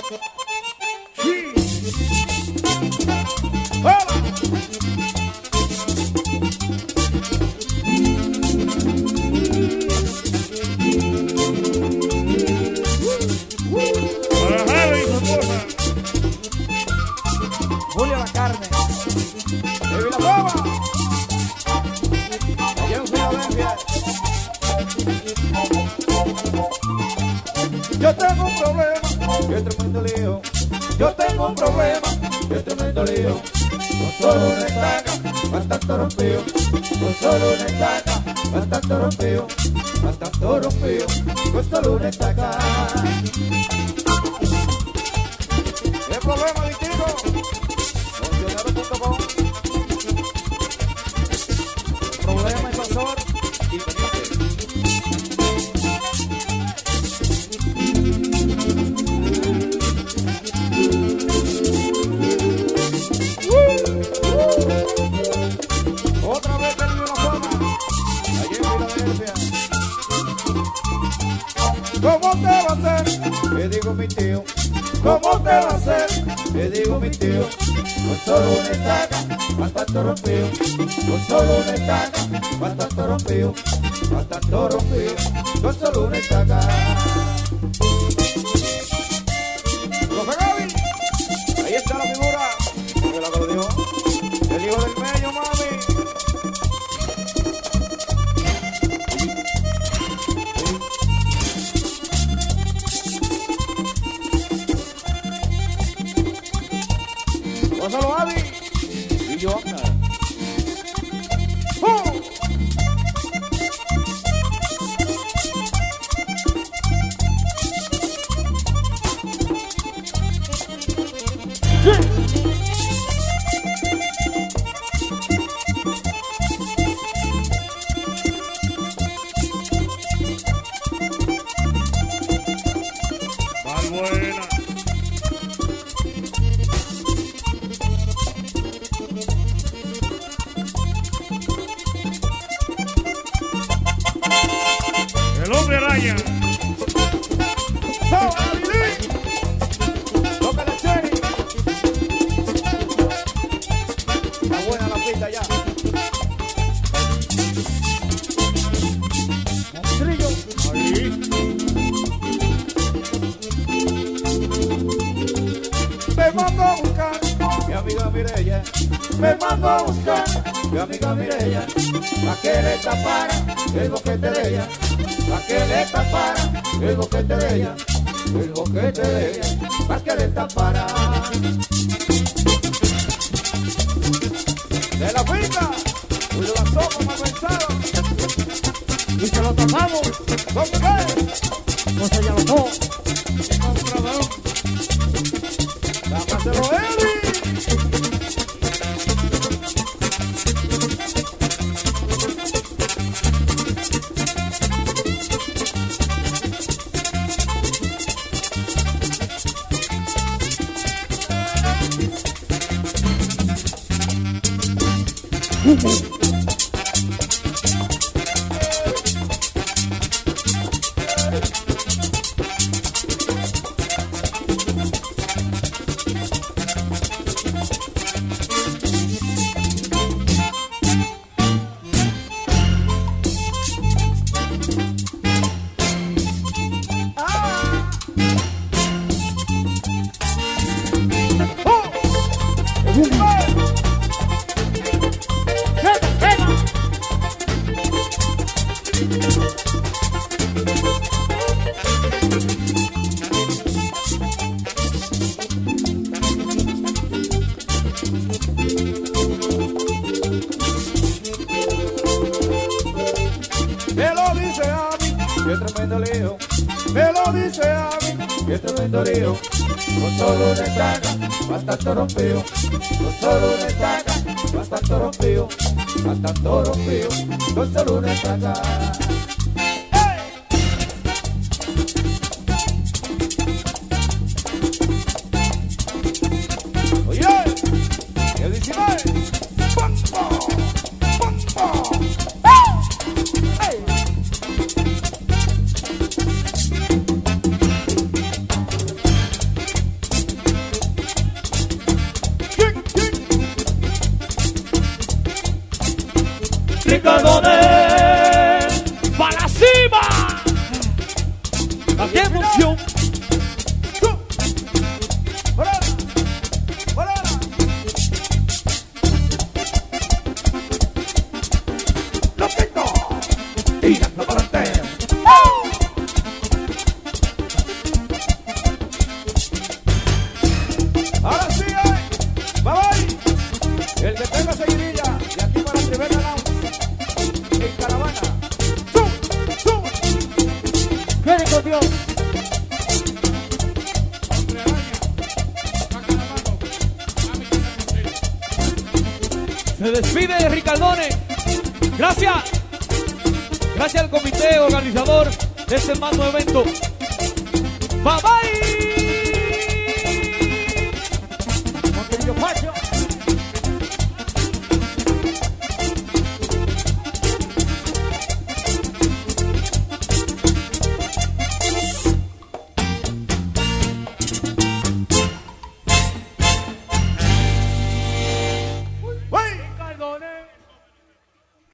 Julio La Carne, de Villalobos, allá en Filadelfia. Yo tengo un problema, qué tremendo lío. Yo tengo un problema, qué tremendo lío. Con solo una estaca, bastante rompido. Con solo una estaca, bastante rompido. Bastante rompido, con solo una estaca. ¿Qué problema, distinto? Funcionario.com. Problema, invasor y pendiente. Otra vez perdió la fama, allí en Filadelfia. ¿Cómo te va a hacer? Le digo mi tío. ¿Cómo te va a hacer? Le digo mi tío. Con solo una estaca, bastante rompido. Con solo una estaca, bastante rompido. Bastante rompido. Con solo una estaca. Profe Gaby, ahí está la figura. ¿Qué la que lo dijo? El hijo del medio, mami. Gonzalo Gaby y yo. Valbuena. El hombre araña. Toca la cherry. Está buena la pista ya. Monstrillo. Ahí. Me mando a buscar mi amiga Mireya. Me mando a buscar mi amiga Mireya. Pa' que le tapara el boquete de ella. Pa' que le tapara el boquete de ella. El boquete de ella. Pa' que le tapara. De la finca, Julio la sopa más pensado. Y se lo tapamos. ¿Con qué? No se llama todo. Comprador. ¡Dámaselo, Eli! Me lo dice a mí, qué tremendo lío. Me lo dice a mí, qué tremendo lío. Con solo una estaca, bastante rompido. Con solo una estaca, bastante rompido. Bastante rompido. Con solo una estaca. Oye, el 19. ¡Bambo! ¡Bambo! ¡Hey! Se despide Ricardone. Gracias. Gracias al comité organizador de este magno evento. Bye bye.